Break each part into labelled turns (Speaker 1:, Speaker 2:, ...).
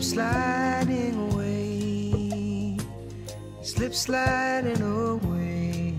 Speaker 1: sliding away, slip sliding away.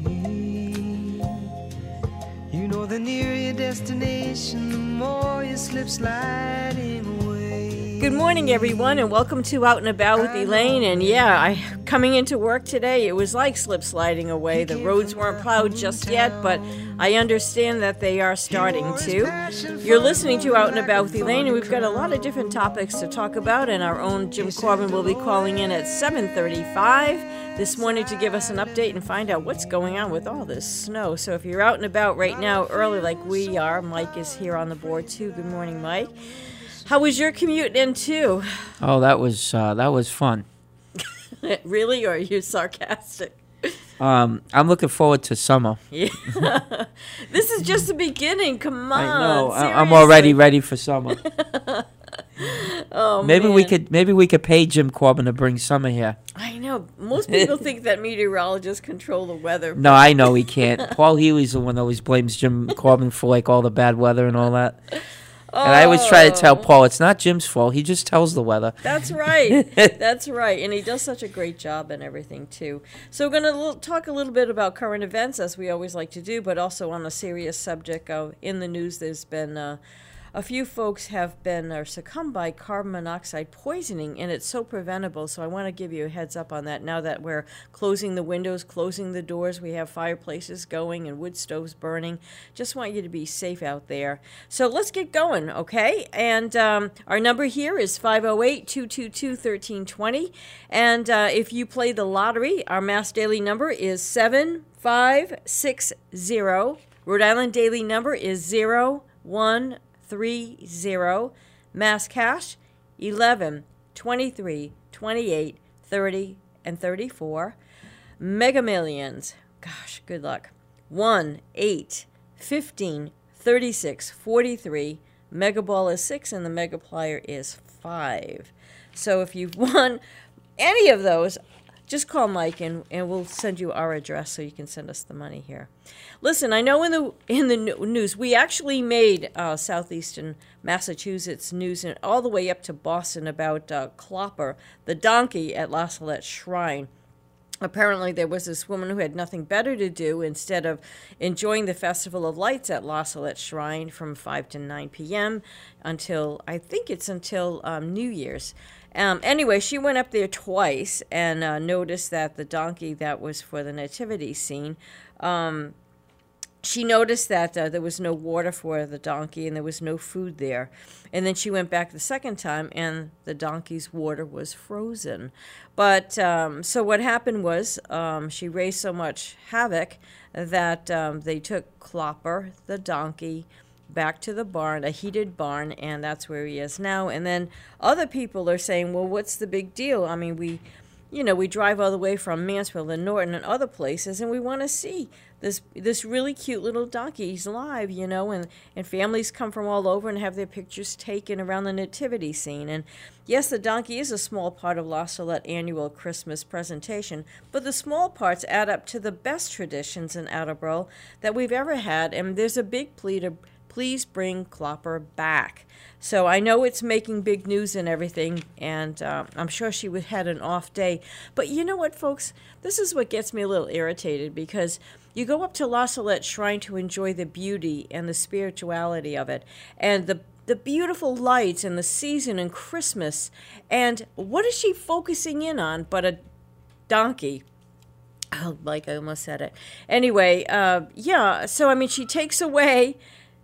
Speaker 1: You know the nearer your destination, the more you slip sliding away.
Speaker 2: Good morning, everyone, and welcome to Out and About with Elaine. And coming into work today, it was like slip sliding away. The roads weren't plowed just yet, but I understand that they are starting to. You're listening to Out and About with Elaine, and we've got a lot of different topics to talk about, and our own Jim Corbin will be calling in at 7:35 this morning to give us an update and find out what's going on with all this snow. So if you're out and about right now early like we are, Mike is here on the board too. Good morning, Mike. How was your commute in too?
Speaker 3: Oh, that was fun.
Speaker 2: Really, or are you sarcastic?
Speaker 3: I'm looking forward to summer.
Speaker 2: Yeah. This is just the beginning. Come on.
Speaker 3: I know.
Speaker 2: Seriously.
Speaker 3: I'm already ready for summer.
Speaker 2: Oh,
Speaker 3: maybe
Speaker 2: man.
Speaker 3: we could pay Jim Corbin to bring summer here.
Speaker 2: I know. Most people think that meteorologists control the weather.
Speaker 3: No, I know he can't. Paul Healy's the one that always blames Jim Corbin for like all the bad weather and all that. And I always try to tell Paul it's not Jim's fault. He just tells the weather.
Speaker 2: That's right. That's right. And he does such a great job and everything, too. So we're going to talk a little bit about current events, as we always like to do, but also on a serious subject. In the news, there's been a few folks have been or succumbed by carbon monoxide poisoning, and it's so preventable. So I want to give you a heads up on that. Now that we're closing the windows, closing the doors, we have fireplaces going and wood stoves burning. Just want you to be safe out there. So let's get going, okay? And our number here is 508-222-1320. And if you play the lottery, our Mass Daily number is 7560. Rhode Island Daily number is 0130. Mass Cash 11, 23, 28, 30, and 34. Mega Millions, gosh, good luck. 1, 8, 15, 36, 43. Mega Ball is 6 and the Mega Plier is 5. So if you've won any of those, just call Mike and we'll send you our address so you can send us the money here. Listen, I know in the news, we actually made southeastern Massachusetts news and all the way up to Boston about Clopper, the donkey at La Salette Shrine. Apparently, there was this woman who had nothing better to do instead of enjoying the Festival of Lights at La Salette Shrine from 5 to 9 p.m. until New Year's. Anyway, she went up there twice and noticed that the donkey that was for the nativity scene, she noticed that there was no water for the donkey and there was no food there. And then she went back the second time and the donkey's water was frozen. But so what happened was she raised so much havoc that they took Clopper, the donkey, back to the barn, a heated barn, and that's where he is now. And then other people are saying, well, what's the big deal? I mean, we drive all the way from Mansfield and Norton and other places, and we want to see this really cute little donkey. He's live, and families come from all over and have their pictures taken around the nativity scene. And yes, the donkey is a small part of La Salette annual Christmas presentation, but the small parts add up to the best traditions in Attleboro that we've ever had, and there's a big plea to please bring Clopper back. So I know it's making big news and everything, and I'm sure she had an off day. But you know what, folks? This is what gets me a little irritated, because you go up to La Salette Shrine to enjoy the beauty and the spirituality of it, and the beautiful lights and the season and Christmas. And what is she focusing in on but a donkey? Oh, like I almost said it. Anyway, so I mean, she takes away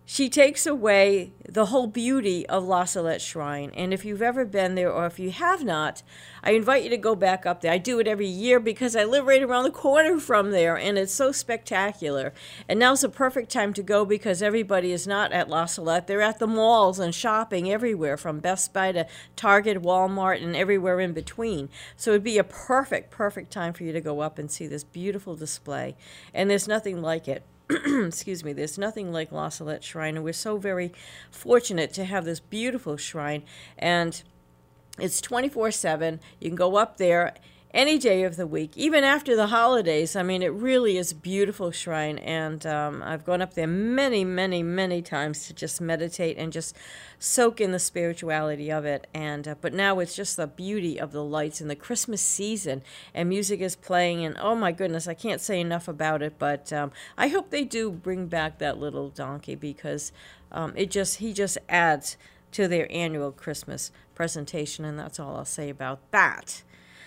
Speaker 2: the whole beauty of La Salette Shrine. And if you've ever been there, or if you have not, I invite you to go back up there. I do it every year because I live right around the corner from there, and it's so spectacular. And now's the perfect time to go because everybody is not at La Salette. They're at the malls and shopping everywhere, from Best Buy to Target, Walmart, and everywhere in between. So it'd be a perfect time for you to go up and see this beautiful display. And there's nothing like it. Excuse me, there's nothing like La Salette Shrine, and we're so very fortunate to have this beautiful shrine, and it's 24/7. You can go up there any day of the week, even after the holidays. I mean, it really is a beautiful shrine, and I've gone up there many, many, many times to just meditate and just soak in the spirituality of it. And but now it's just the beauty of the lights and the Christmas season, and music is playing, and oh my goodness, I can't say enough about it. But I hope they do bring back that little donkey, because he just adds to their annual Christmas presentation, and that's all I'll say about that.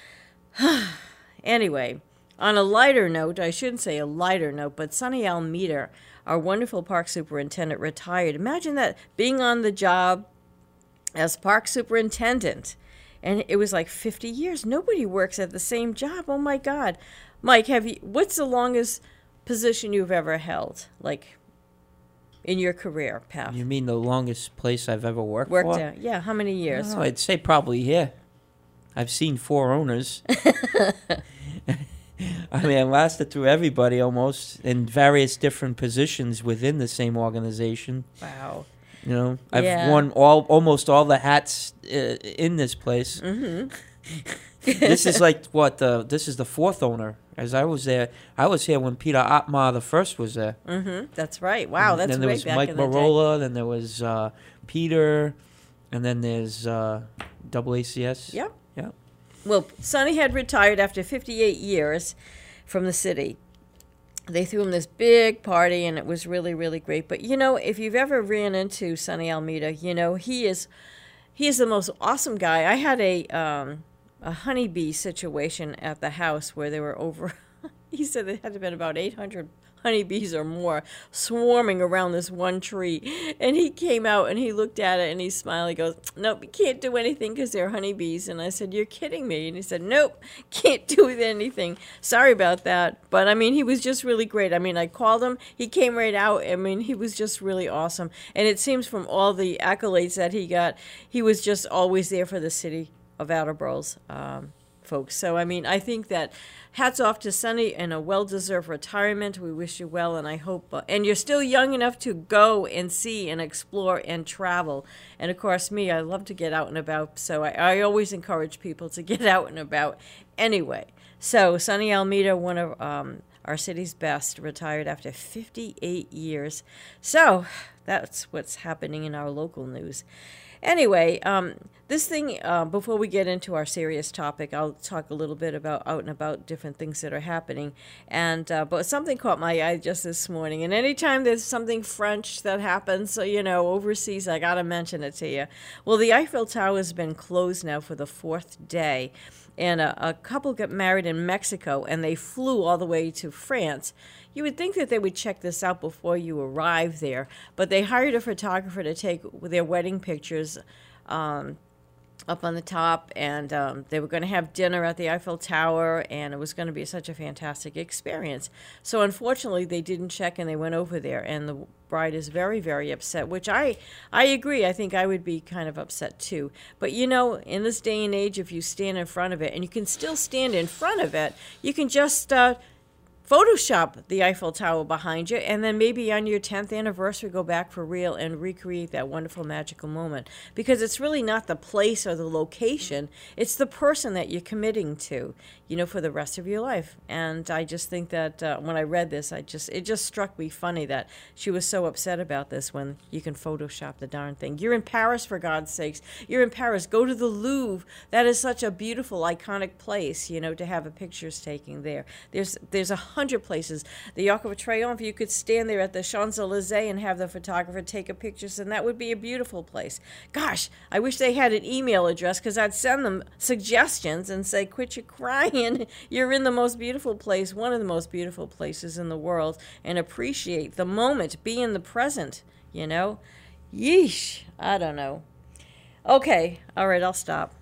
Speaker 2: Anyway, on a lighter note, I shouldn't say a lighter note, but Sunny Almeida, our wonderful park superintendent, retired. Imagine that, being on the job as park superintendent, and it was like 50 years. Nobody works at the same job. Oh my God. Mike, what's the longest position you've ever held, like in your career path?
Speaker 3: You mean the longest place I've ever worked for?
Speaker 2: Worked at, yeah, how many years?
Speaker 3: Oh, I'd say probably here. I've seen 4 owners. I mean, I lasted through everybody almost in various different positions within the same organization.
Speaker 2: Wow.
Speaker 3: You know, I've worn almost all the hats in this place.
Speaker 2: Mm-hmm.
Speaker 3: This is like this is the 4th owner. As I was there, I was here when Peter Ottmar the first was there.
Speaker 2: Mm-hmm. That's right. Wow, that's
Speaker 3: then there
Speaker 2: way
Speaker 3: was
Speaker 2: back
Speaker 3: Mike
Speaker 2: in the day.
Speaker 3: Marola, then there was Peter, and then there's AACS.
Speaker 2: Yep.
Speaker 3: Yep.
Speaker 2: Well, Sonny had retired after 58 years from the city. They threw him this big party, and it was really, really great. But, you know, if you've ever ran into Sonny Almeida, you know, he is the most awesome guy. I had a honeybee situation at the house where there were over, he said there had to have been about 800 honeybees or more swarming around this one tree. And he came out and he looked at it and he smiled. He goes, "Nope, you can't do anything because they're honeybees." And I said, "You're kidding me." And he said, "Nope, can't do anything. Sorry about that." But I mean, he was just really great. I mean, I called him. He came right out. I mean, he was just really awesome. And it seems from all the accolades that he got, he was just always there for the city of Attleboro's folks. So, I mean, I think that hats off to Sonny and a well-deserved retirement. We wish you well, and I hope, and you're still young enough to go and see and explore and travel. And of course, me, I love to get out and about, so I always encourage people to get out and about anyway. So, Sonny Almeida, one of our city's best, retired after 58 years. So, that's what's happening in our local news. Anyway, this thing, before we get into our serious topic, I'll talk a little bit about out and about different things that are happening. And but something caught my eye just this morning. And anytime there's something French that happens, so, you know, overseas, I got to mention it to you. Well, the Eiffel Tower has been closed now for the 4th day. And a couple got married in Mexico, and they flew all the way to France. You would think that they would check this out before you arrive there, but they hired a photographer to take their wedding pictures up on the top, and they were going to have dinner at the Eiffel Tower, and it was going to be such a fantastic experience. So unfortunately, they didn't check, and they went over there, and the bride is very, very upset, which I agree. I think I would be kind of upset too. But, you know, in this day and age, if you stand in front of it, and you can still stand in front of it, you can just Photoshop the Eiffel Tower behind you, and then maybe on your 10th anniversary, go back for real and recreate that wonderful, magical moment. Because it's really not the place or the location, it's the person that you're committing to, you know, for the rest of your life. And I just think that when I read this, it just struck me funny that she was so upset about this when you can Photoshop the darn thing. You're in Paris, for God's sakes. You're in Paris. Go to the Louvre. That is such a beautiful, iconic place, you know, to have a pictures taking there. There's 100 places. The Arc of Triomphe, you could stand there at the Champs-Elysees and have the photographer take a pictures, and that would be a beautiful place. Gosh, I wish they had an email address, because I'd send them suggestions and say, quit your crying. You're in the most beautiful place, one of the most beautiful places in the world, and appreciate the moment. Be in the present, you know? Yeesh. I don't know. Okay. All right, I'll stop.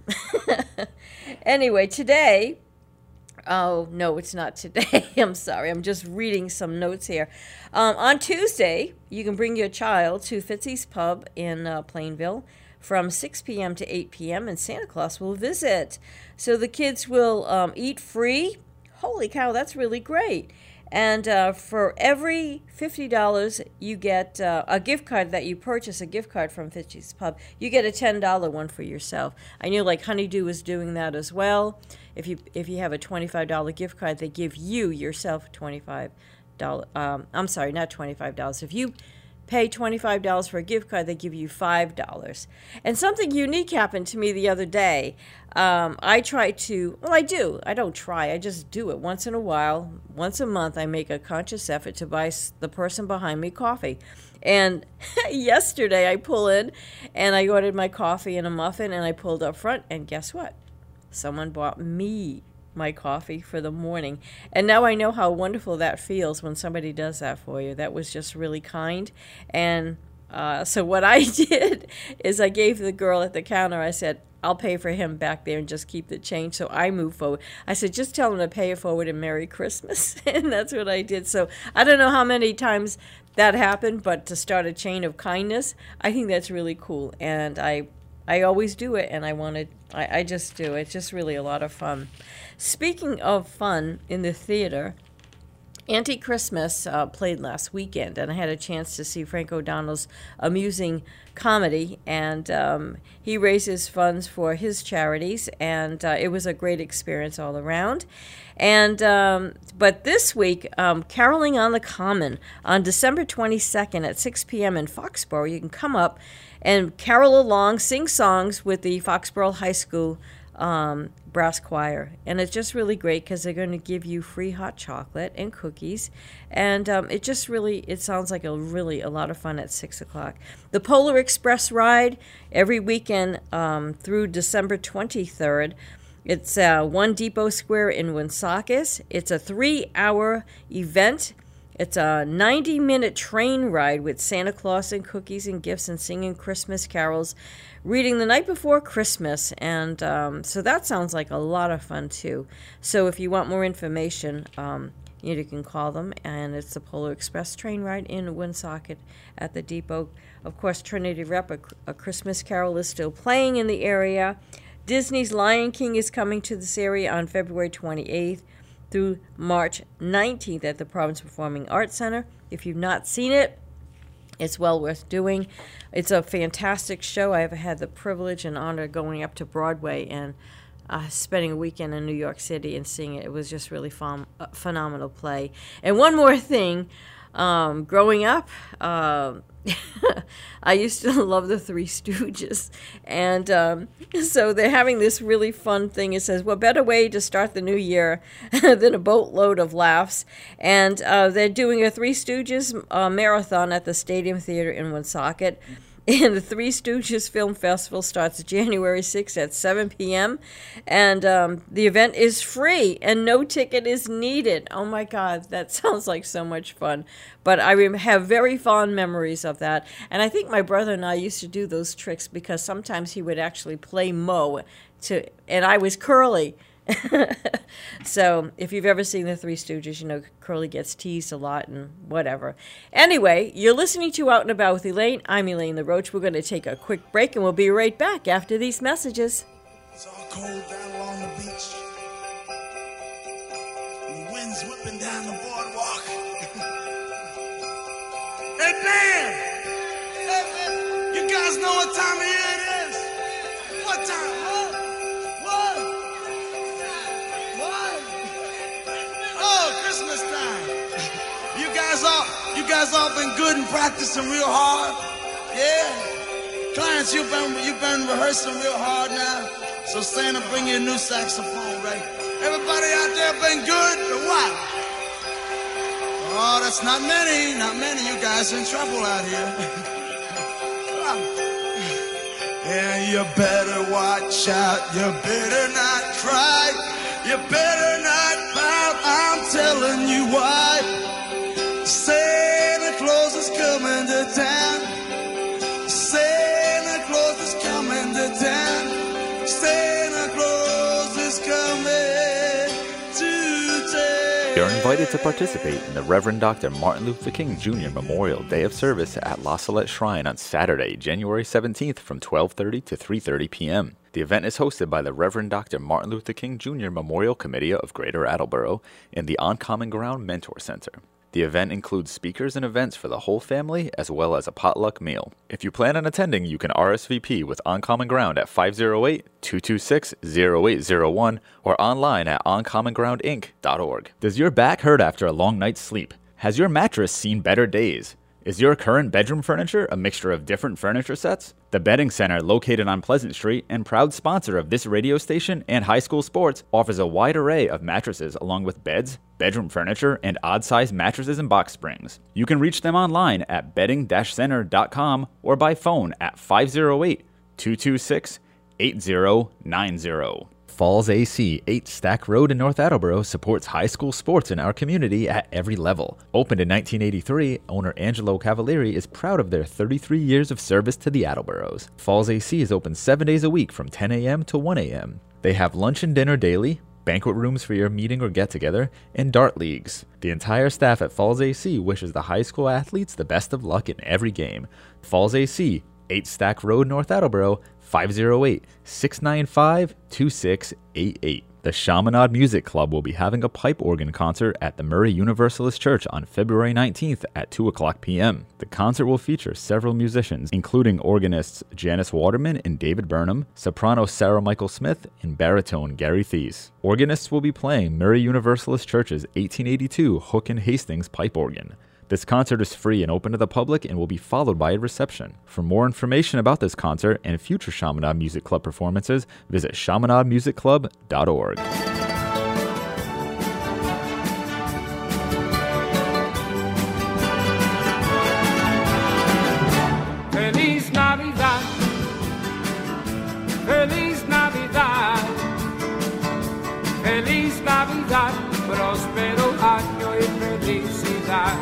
Speaker 2: Anyway, today... Oh, no, it's not today. I'm sorry. I'm just reading some notes here. On Tuesday, you can bring your child to Fitzy's Pub in Plainville from 6 p.m. to 8 p.m., and Santa Claus will visit. So the kids will eat free. Holy cow, that's really great. And for every $50 you get a gift card that you purchase, a gift card from Fitchie's Pub, you get a $10 one for yourself. I knew like Honeydew is doing that as well. If you have a $25 gift card, they give you yourself $25. I'm sorry, not $25. If you pay $25 for a gift card, they give you $5. And something unique happened to me the other day. I just do it once in a while. Once a month, I make a conscious effort to buy the person behind me coffee. And yesterday, I pull in, and I ordered my coffee and a muffin, and I pulled up front, and guess what? Someone bought me my coffee for the morning. And now I know how wonderful that feels when somebody does that for you. That was just really kind. And so what I did is I gave the girl at the counter, I said, I'll pay for him back there and just keep the change. So I moved forward. I said, just tell him to pay it forward and Merry Christmas. And that's what I did. So I don't know how many times that happened, but to start a chain of kindness, I think that's really cool. And I always do it, and I just do. It's just really a lot of fun. Speaking of fun in the theater, Anti-Christmas played last weekend, and I had a chance to see Frank O'Donnell's amusing comedy, and he raises funds for his charities, and it was a great experience all around. And but this week, Caroling on the Common on December 22nd at 6 p.m. in Foxborough. You can come up and carol along, sing songs with the Foxborough High School brass choir. And it's just really great because they're going to give you free hot chocolate and cookies. And it sounds like a lot of fun at 6 o'clock. The Polar Express ride every weekend through December 23rd. It's 1 Depot Square in Woonsocket. It's a 3-hour event. It's a 90-minute train ride with Santa Claus and cookies and gifts and singing Christmas carols, reading the night before Christmas. And so that sounds like a lot of fun, too. So if you want more information, you can call them. And it's the Polar Express train ride in Woonsocket at the Depot. Of course, Trinity Rep, a Christmas carol is still playing in the area. Disney's Lion King is coming to this area on February 28th. Through March 19th at the Province Performing Arts Center. If you've not seen it, it's well worth doing. It's a fantastic show. I have had the privilege and honor of going up to Broadway and spending a weekend in New York City and seeing it. It was just really phenomenal play. And one more thing, growing up, I used to love the Three Stooges. And so they're having this really fun thing. It says, what better way to start the new year than a boatload of laughs? And they're doing a Three Stooges marathon at the Stadium Theater in Woonsocket. And the Three Stooges Film Festival starts January 6th at 7 p.m. And the event is free and no ticket is needed. Oh, my God, that sounds like so much fun. But I have very fond memories of that. And I think my brother and I used to do those tricks because sometimes he would actually play Moe, and I was Curly. So if you've ever seen the Three Stooges, you know Curly gets teased a lot and whatever. Anyway, you're listening to Out and About with Elaine. I'm Elaine LaRoche. We're going to take a quick break and we'll be right back after these messages.
Speaker 4: It's all cold down along the beach. And the wind's whipping down the boardwalk. Hey, Dan! Hey, you guys know what time of year it is? What time? Oh, Christmas time. You guys all been good and practicing real hard. Yeah. Clients, you've been rehearsing real hard now. So Santa, bring you a new saxophone, right? Everybody out there been good or what? Oh, that's not many. You guys in trouble out here. And you better watch out. You better not cry. You better not pout, I'm telling you why. Santa Claus is coming to town. Santa Claus is coming to town. Santa Claus is coming to town.
Speaker 5: You're invited to participate in the Reverend Dr. Martin Luther King Jr. Memorial Day of Service at La Salette Shrine on Saturday, January 17th from 12:30 to 3:30 p.m. The event is hosted by the Reverend Dr. Martin Luther King Jr. Memorial Committee of Greater Attleboro and the On Common Ground Mentor Center. The event includes speakers and events for the whole family, as well as a potluck meal. If you plan on attending, you can RSVP with On Common Ground at 508-226-0801 or online at oncommongroundinc.org. Does your back hurt after a long night's sleep? Has your mattress seen better days? Is your current bedroom furniture a mixture of different furniture sets? The Bedding Center, located on Pleasant Street and proud sponsor of this radio station and high school sports, offers a wide array of mattresses along with beds, bedroom furniture, and odd-sized mattresses and box springs. You can reach them online at bedding-center.com or by phone at 508-226-8090. Falls AC, 8 Stack Road in North Attleboro, supports high school sports in our community at every level. Opened in 1983, owner Angelo Cavalieri is proud of their 33 years of service to the Attleboros. Falls AC is open 7 days a week from 10 a.m. to 1 a.m. They have lunch and dinner daily, banquet rooms for your meeting or get-together, and dart leagues. The entire staff at Falls AC wishes the high school athletes the best of luck in every game. Falls AC, 8 Stack Road, North Attleboro, 508-695-2688. The Chaminade Music Club will be having a pipe organ concert at the Murray Universalist Church on February 19th at 2 o'clock p.m. The concert will feature several musicians, including organists Janice Waterman and David Burnham, soprano Sarah Michael Smith, and baritone Gary Thies. Organists will be playing Murray Universalist Church's 1882 Hook and Hastings pipe organ. This concert is free and open to the public and will be followed by a reception. For more information about this concert and future Chaminade Music Club performances, visit chaminademusicclub.org.
Speaker 6: Feliz Navidad, Feliz Navidad, Feliz Navidad, próspero año y felicidad.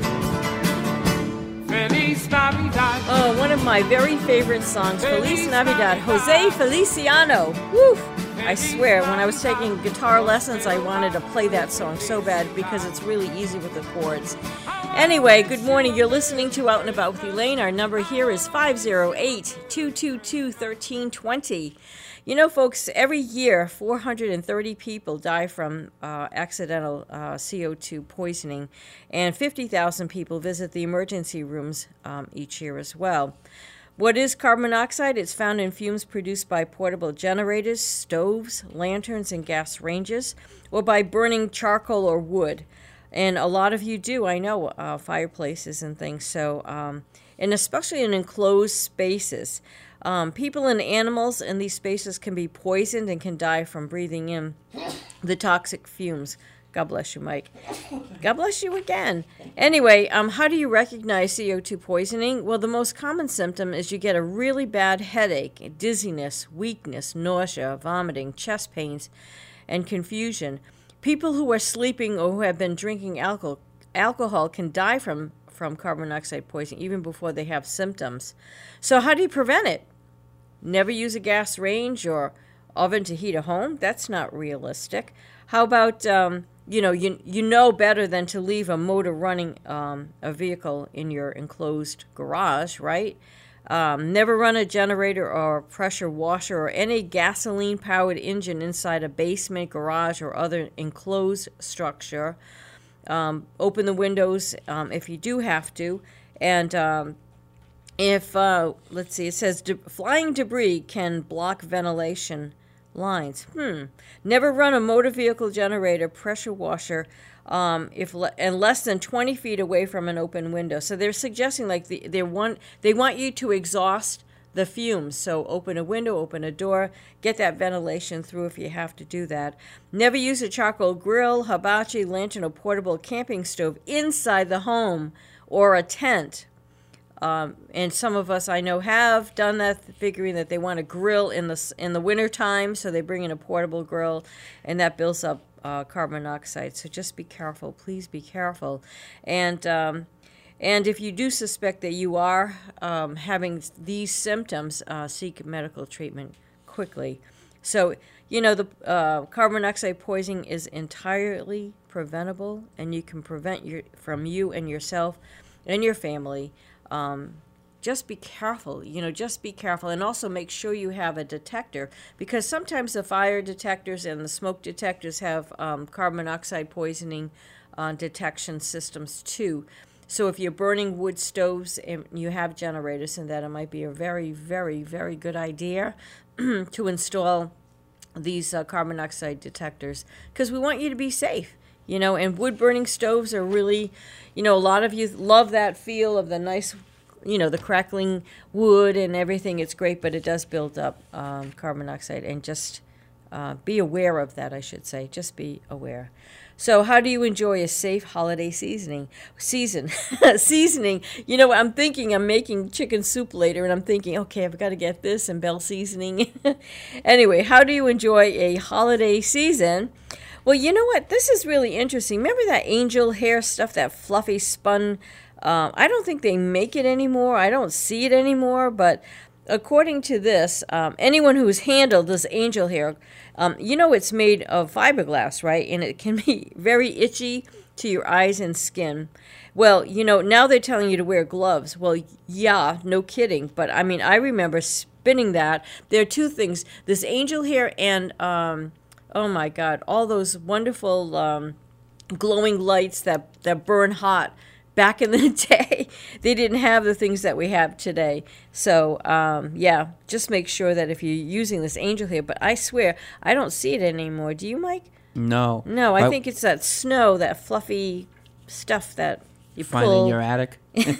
Speaker 6: Feliz Navidad.
Speaker 2: Oh, one of my very favorite songs, Feliz Navidad, Jose Feliciano. Woo! I swear, when I was taking guitar lessons, I wanted to play that song so bad because it's really easy with the chords. Anyway, good morning. You're listening to Out and About with Elaine. Our number here is 508-222-1320. You know, folks, every year 430 people die from accidental CO2 poisoning, and 50,000 people visit the emergency rooms each year as well. What is carbon monoxide? It's found in fumes produced by portable generators, stoves, lanterns, and gas ranges, or by burning charcoal or wood. And a lot of you do, I know, fireplaces and things. So, and especially in enclosed spaces. People and animals in these spaces can be poisoned and can die from breathing in the toxic fumes. God bless you, Mike. God bless you again. Anyway, how do you recognize CO2 poisoning? Well, the most common symptom is you get a really bad headache, dizziness, weakness, nausea, vomiting, chest pains, and confusion. People who are sleeping or who have been drinking alcohol can die from carbon monoxide poisoning even before they have symptoms. So how do you prevent it? Never use a gas range or oven to heat a home? That's not realistic. How about, you know better than to leave a motor running a vehicle in your enclosed garage, right? Never run a generator or pressure washer or any gasoline-powered engine inside a basement, garage, or other enclosed structure. Open the windows if you do have to. And if, let's see, it says flying debris can block ventilation lines. Never run a motor vehicle generator, pressure washer, and less than 20 feet away from an open window. So they're suggesting like they want you to exhaust the fumes. So open a window, open a door, get that ventilation through if you have to do that. Never use a charcoal grill, hibachi, lantern, or portable camping stove inside the home or a tent. And some of us I know have done that, figuring that they want to grill in the winter time, so they bring in a portable grill, and that builds up carbon monoxide. So just be careful, please be careful. And if you do suspect that you are having these symptoms, seek medical treatment quickly. So the carbon monoxide poisoning is entirely preventable, and you can prevent from you and yourself and your family. just be careful, just be careful. And also make sure you have a detector, because sometimes the fire detectors and the smoke detectors have carbon monoxide poisoning detection systems too. So if you're burning wood stoves and you have generators and that, it might be a very, very, very good idea to install these carbon monoxide detectors, because we want you to be safe. And wood burning stoves are really, a lot of you love that feel of the nice, the crackling wood and everything. It's great, but it does build up carbon monoxide, and just be aware of that, I should say. Just be aware. So how do you enjoy a safe holiday seasoning? Seasoning. I'm thinking I'm making chicken soup later, and I'm thinking, okay, I've got to get this and Bell seasoning. Anyway, how do you enjoy a holiday season? Well, you know what? This is really interesting. Remember that angel hair stuff, that fluffy spun? I don't think they make it anymore. I don't see it anymore, but according to this, anyone who's handled this angel hair, it's made of fiberglass, right? And it can be very itchy to your eyes and skin. Well, now they're telling you to wear gloves. Well, yeah, no kidding. But, I remember spinning that. There are two things. This angel hair and, oh, my God, all those wonderful glowing lights that burn hot. Back in the day, they didn't have the things that we have today. So, just make sure that if you're using this angel hair, but I swear, I don't see it anymore. Do you, Mike?
Speaker 3: No.
Speaker 2: No, I think it's that snow, that fluffy stuff that you
Speaker 3: find
Speaker 2: pull.
Speaker 3: in your attic?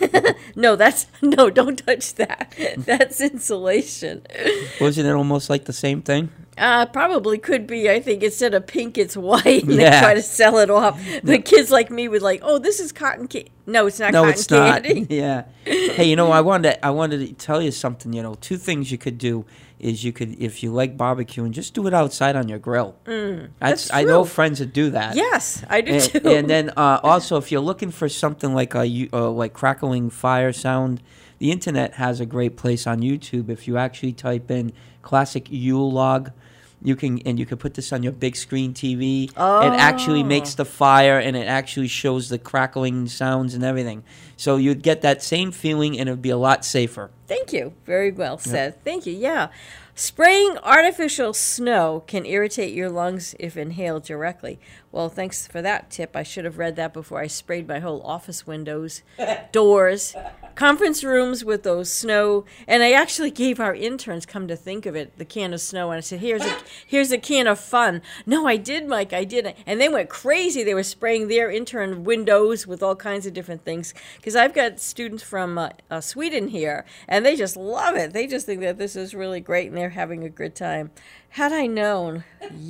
Speaker 2: No, don't touch that. That's insulation.
Speaker 3: Wasn't it almost like the same thing?
Speaker 2: Probably could be. I think instead of pink, it's white, and they try to sell it off. But kids like me would like, oh, this is cotton candy. No, it's not cotton candy.
Speaker 3: Not. Yeah. Hey, I wanted to tell you something. Two things you could do is if you like barbecuing, just do it outside on your grill.
Speaker 2: That's true.
Speaker 3: I know friends that do that.
Speaker 2: Yes, I do too.
Speaker 3: And then also, if you're looking for something like like crackling fire sound, the internet has a great place on YouTube. If you actually type in classic Yule log, you can put this on your big screen TV.
Speaker 2: Oh.
Speaker 3: It actually makes the fire, and it actually shows the crackling sounds and everything. So you'd get that same feeling, and it would be a lot safer.
Speaker 2: Thank you. Very well said. Yep. Thank you. Yeah. Spraying artificial snow can irritate your lungs if inhaled directly. Well, thanks for that tip. I should have read that before I sprayed my whole office windows, doors, conference rooms with those snow. And I actually gave our interns, come to think of it, the can of snow. And I said, here's a can of fun. No, I did, Mike. I did. And they went crazy. They were spraying their intern windows with all kinds of different things. Because I've got students from Sweden here, and they just love it. They just think that this is really great, and they're having a good time. Had I known.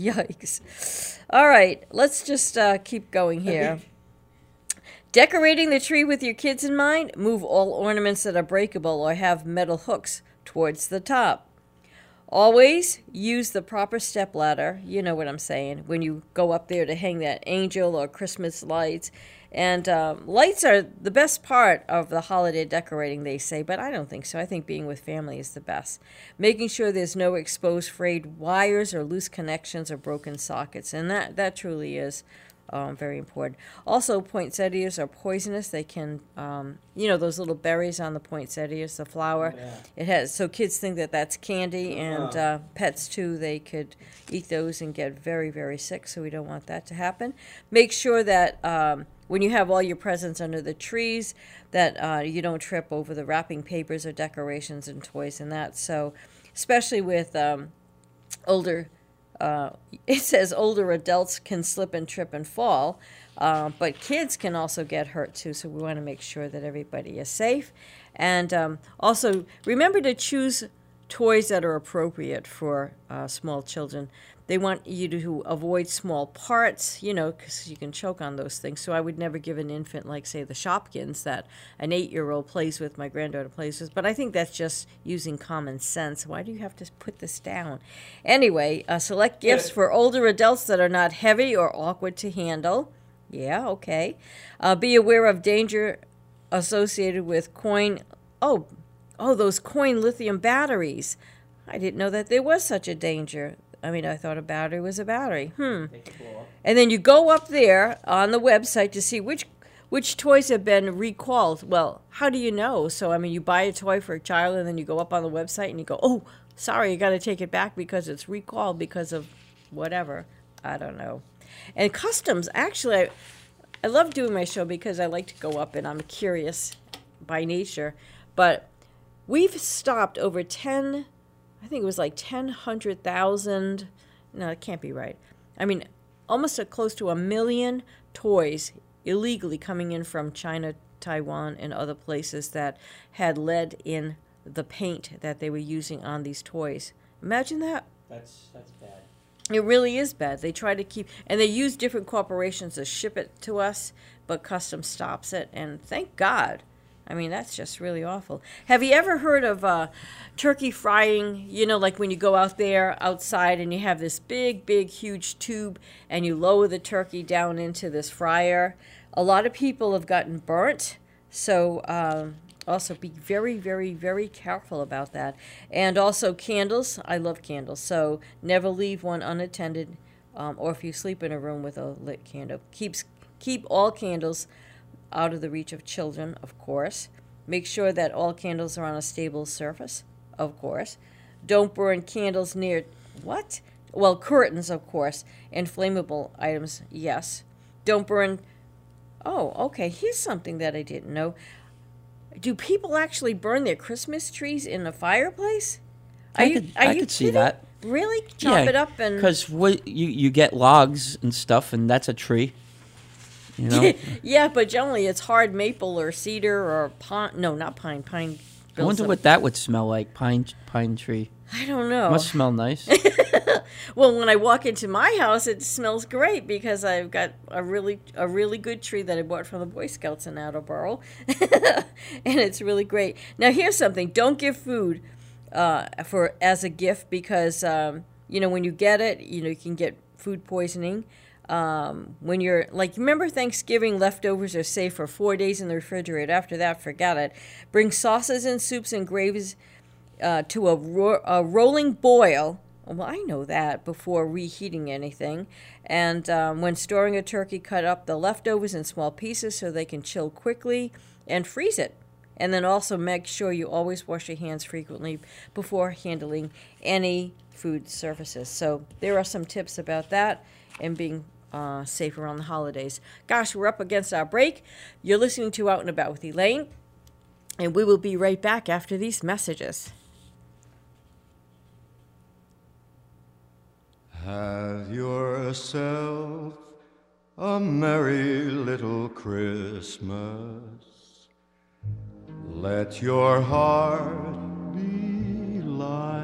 Speaker 2: Yikes. All right, let's just keep going here. Decorating the tree with your kids in mind, move all ornaments that are breakable or have metal hooks towards the top. Always use the proper stepladder, you know what I'm saying, when you go up there to hang that angel or Christmas lights. And lights are the best part of the holiday decorating, they say, but I don't think so. I think being with family is the best. Making sure there's no exposed frayed wires or loose connections or broken sockets, and that truly is very important. Also, poinsettias are poisonous. They can, those little berries on the poinsettias, the flower. Yeah. It has, so kids think that that's candy, and pets too. They could eat those and get very, very sick. So we don't want that to happen. Make sure that when you have all your presents under the trees, that you don't trip over the wrapping papers or decorations and toys and that. So, especially with older. It says older adults can slip and trip and fall, but kids can also get hurt too, so we want to make sure that everybody is safe. And also, remember to choose toys that are appropriate for small children. They want you to avoid small parts, because you can choke on those things. So I would never give an infant, like, say, the Shopkins that an 8-year-old plays with, my granddaughter plays with. But I think that's just using common sense. Why do you have to put this down? Anyway, select gifts for older adults that are not heavy or awkward to handle. Yeah, okay. Be aware of danger associated with those coin lithium batteries. I didn't know that there was such a danger. I thought a battery was a battery. And then you go up there on the website to see which which toys have been recalled. Well, how do you know? So, I mean, you buy a toy for a child and then you go up on the website and you go, oh, sorry, you got to take it back because it's recalled because of whatever. I don't know. And customs, actually, I love doing my show because I like to go up and I'm curious by nature. But we've stopped over 10, I think it was like 100,000. No, it can't be right. I mean, almost close to 1 million toys illegally coming in from China, Taiwan, and other places that had lead in the paint that they were using on these toys. Imagine that.
Speaker 3: That's bad.
Speaker 2: It really is bad. They try to keep, and they use different corporations to ship it to us, but Customs stops it, and thank God. I mean, that's just really awful. Have you ever heard of turkey frying? You know, like when you go out there outside and you have this big, huge tube and you lower the turkey down into this fryer. A lot of people have gotten burnt, so also be very, very careful about that. And also candles. I love candles, so never leave one unattended, or if you sleep in a room with a lit candle. Keep all candles out of the reach of children, of course. Make sure that all candles are on a stable surface, of course. Don't burn candles near, what? Well, curtains, of course, and flammable items, yes. Don't burn, oh, okay, here's something that I didn't know. Do people actually burn their Christmas trees in a fireplace?
Speaker 3: I could see that.
Speaker 2: Really? Chop it up and...
Speaker 3: Because you get logs and stuff, and that's a tree. You know?
Speaker 2: Yeah, but generally it's hard maple or cedar or pine. No, not pine. Pine.
Speaker 3: I wonder what that would smell like. Pine tree.
Speaker 2: I don't know.
Speaker 3: Must smell nice.
Speaker 2: Well, when I walk into my house, it smells great because I've got a really good tree that I bought from the Boy Scouts in Attleboro, and it's really great. Now, here's something: don't give food as a gift because when you get it, you can get food poisoning. When you're like, remember Thanksgiving leftovers are safe for 4 days in the refrigerator. After that, forget it. Bring sauces and soups and gravies to a rolling boil. Well, I know that before reheating anything. And when storing a turkey, cut up the leftovers in small pieces so they can chill quickly and freeze it. And then also make sure you always wash your hands frequently before handling any food surfaces. So there are some tips about that and being safe around the holidays. Gosh, we're up against our break. You're listening to Out and About with Elaine, and we will be right back after these messages.
Speaker 7: Have yourself a merry little Christmas. Let your heart be light.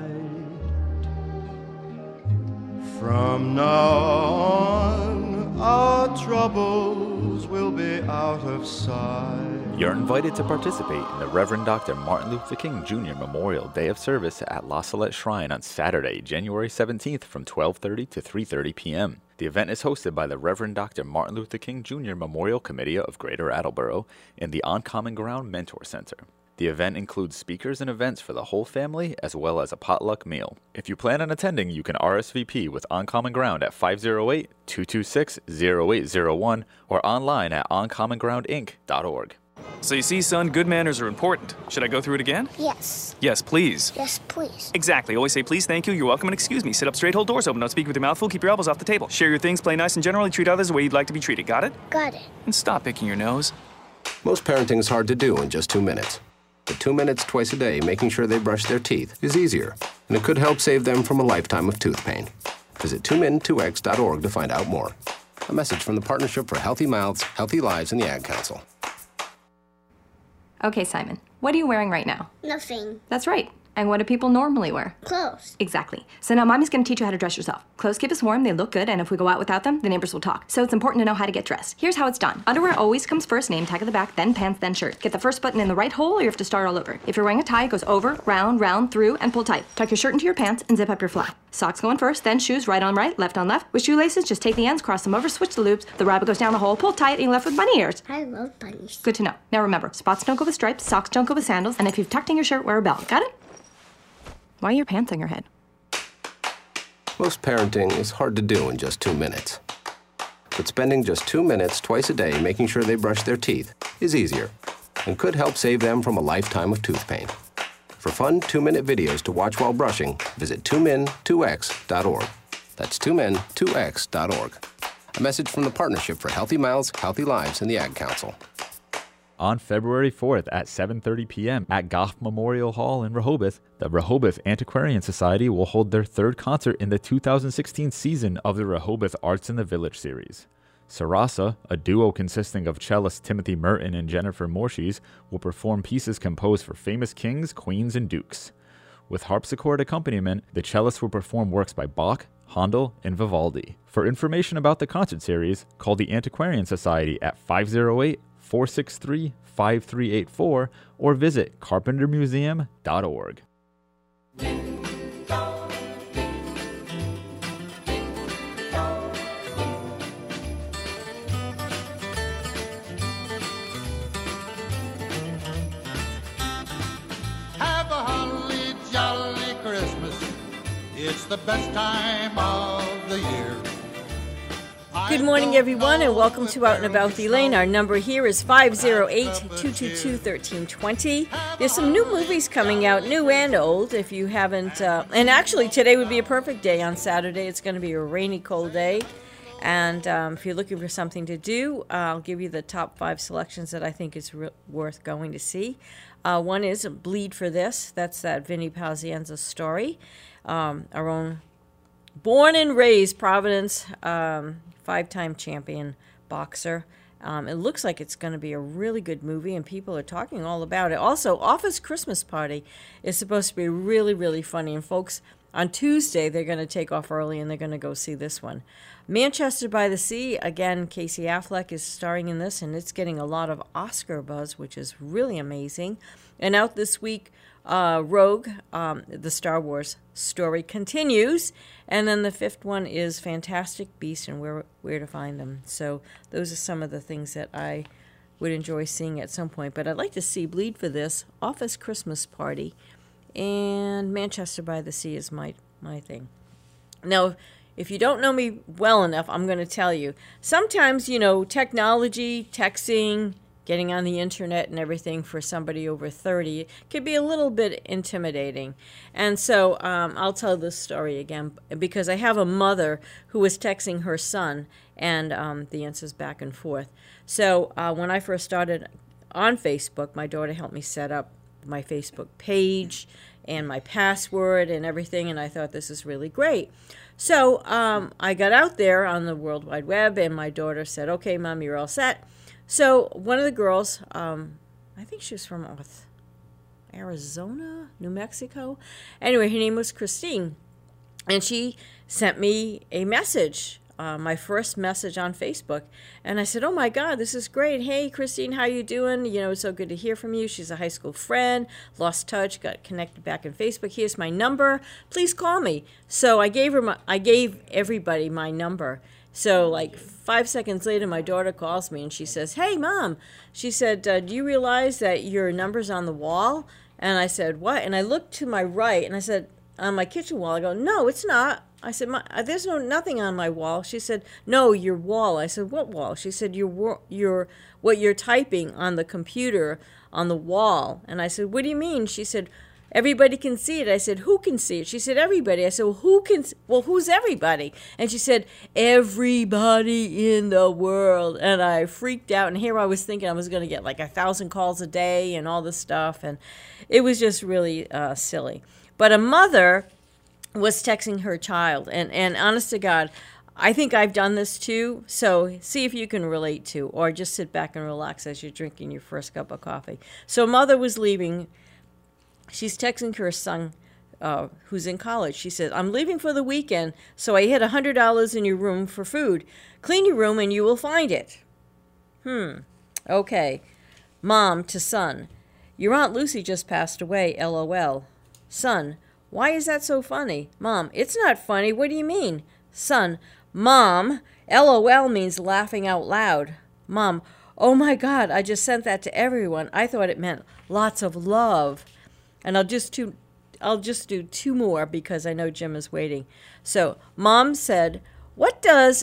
Speaker 7: From now on, our troubles will be out of sight.
Speaker 5: You're invited to participate in the Reverend Dr. Martin Luther King Jr. Memorial Day of Service at La Salette Shrine on Saturday, January 17th from 12:30 to 3:30 p.m. The event is hosted by the Reverend Dr. Martin Luther King Jr. Memorial Committee of Greater Attleboro and the On Common Ground Mentor Center. The event includes speakers and events for the whole family, as well as a potluck meal. If you plan on attending, you can RSVP with On Common Ground at 508-226-0801 or online at oncommongroundinc.org.
Speaker 8: So you see, son, good manners are important. Should I go through it again?
Speaker 9: Yes.
Speaker 8: Yes, please.
Speaker 9: Yes, please.
Speaker 8: Exactly. Always say please, thank you, you're welcome, and excuse me. Sit up straight, hold doors open, don't speak with your mouth full, keep your elbows off the table. Share your things, play nice, and generally treat others the way you'd like to be treated. Got it?
Speaker 9: Got it.
Speaker 8: And stop picking your nose.
Speaker 10: Most parenting is hard to do in just 2 minutes. But 2 minutes twice a day making sure they brush their teeth is easier, and it could help save them from a lifetime of tooth pain. Visit 2min2x.org to find out more. A message from the Partnership for Healthy Mouths, Healthy Lives, and the Ad Council.
Speaker 11: Okay, Simon, what are you wearing right now?
Speaker 9: Nothing.
Speaker 11: That's right. And what do people normally wear?
Speaker 9: Clothes.
Speaker 11: Exactly. So now Mommy's going to teach you how to dress yourself. Clothes keep us warm, they look good, and if we go out without them, the neighbors will talk. So it's important to know how to get dressed. Here's how it's done. Underwear always comes first, name tag at the back, then pants, then shirt. Get the first button in the right hole or you have to start all over. If you're wearing a tie, it goes over, round, through, and pull tight. Tuck your shirt into your pants and zip up your fly. Socks going first, then shoes right on right, left on left. With shoelaces, just take the ends, cross them over, switch the loops. The rabbit goes down the hole, pull tight, and you're left with bunny ears.
Speaker 9: I love bunnies.
Speaker 11: Good to know. Now remember, spots don't go with stripes, socks don't go with sandals, and if you've tucked in your shirt, wear a belt. Got it? Why are your pants on your head?
Speaker 10: Most parenting is hard to do in just 2 minutes. but spending just 2 minutes twice a day making sure they brush their teeth is easier and could help save them from a lifetime of tooth pain. For fun 2-minute videos to watch while brushing, visit 2min2x.org. That's 2min2x.org. A message from the Partnership for Healthy Mouths, Healthy Lives, and the Ad Council.
Speaker 5: On February 4th at 7:30 p.m. at Goff Memorial Hall in Rehoboth, the Rehoboth Antiquarian Society will hold their third concert in the 2016 season of the Rehoboth Arts in the Village series. Sarasa, a duo consisting of cellist Timothy Merton and Jennifer Morshies, will perform pieces composed for famous kings, queens, and dukes. With harpsichord accompaniment, the cellists will perform works by Bach, Handel, and Vivaldi. For information about the concert series, call the Antiquarian Society at 508-463-5384 or visit carpentermuseum.org.
Speaker 9: Have a holly jolly Christmas. It's the best time of the year.
Speaker 2: Good morning, everyone, and welcome to Out and About the Lane. Our number here is 508-222-1320. There's some new movies coming out, new and old, if you haven't. And actually, today would be a perfect day. On Saturday, it's going to be a rainy, cold day. And if you're looking for something to do, I'll give you the top 5 selections that I think is worth going to see. One is Bleed for This. That's that Vinnie Pazienza story. Our own born and raised Providence 5-time champion boxer. It looks like it's going to be a really good movie, and people are talking all about it. Also, Office Christmas Party is supposed to be really, really funny. And folks, on Tuesday, they're going to take off early, and they're going to go see this one. Manchester by the Sea, again, Casey Affleck is starring in this, and it's getting a lot of Oscar buzz, which is really amazing. And out this week, Rogue, the Star Wars story continues. And then the 5th one is Fantastic Beasts and Where to Find Them. So those are some of the things that I would enjoy seeing at some point. But I'd like to see Bleed for This, Office Christmas Party, and Manchester by the Sea is my thing. Now, if you don't know me well enough, I'm going to tell you. Sometimes, technology, texting, getting on the internet and everything for somebody over 30 can be a little bit intimidating. And so I'll tell this story again because I have a mother who was texting her son, and the answer's back and forth. So when I first started on Facebook, my daughter helped me set up my Facebook page and my password and everything, and I thought this is really great. So I got out there on the World Wide Web, and my daughter said, "Okay, Mom, you're all set." So one of the girls, I think she was from Arizona, New Mexico. Anyway, her name was Christine, and she sent me a message, my first message on Facebook. And I said, "Oh my God, this is great. Hey, Christine, how you doing? It's so good to hear from you." She's a high school friend, lost touch, got connected back in Facebook. Here's my number. Please call me. So I gave everybody my number. So like 5 seconds later, my daughter calls me and she says, "Hey, Mom," she said, "do you realize that your number's on the wall?" And I said, "What?" And I looked to my right and I said, "On my kitchen wall." I go, "No, it's not." I said, "There's nothing on my wall." She said, "No, your wall." I said, "What wall?" She said, what you're typing on the computer on the wall." And I said, "What do you mean?" She said, "Everybody can see it." I said, "Who can see it?" She said, "Everybody." I said, who's everybody? And she said, "Everybody in the world." And I freaked out. And here I was thinking I was going to get like 1,000 calls a day and all this stuff. And it was just really silly. But a mother was texting her child. And honest to God, I think I've done this too. So see if you can relate to, or just sit back and relax as you're drinking your first cup of coffee. So mother was leaving. She's texting her son, who's in college. She says, "I'm leaving for the weekend, so I hid $100 in your room for food. Clean your room and you will find it." Okay. Mom to son, "Your Aunt Lucy just passed away, LOL. Son, "Why is that so funny?" Mom, "It's not funny. What do you mean?" Son, "Mom, LOL means laughing out loud." Mom, "Oh my God, I just sent that to everyone. I thought it meant lots of love." And I'll just do 2 more because I know Jim is waiting. So Mom said, What does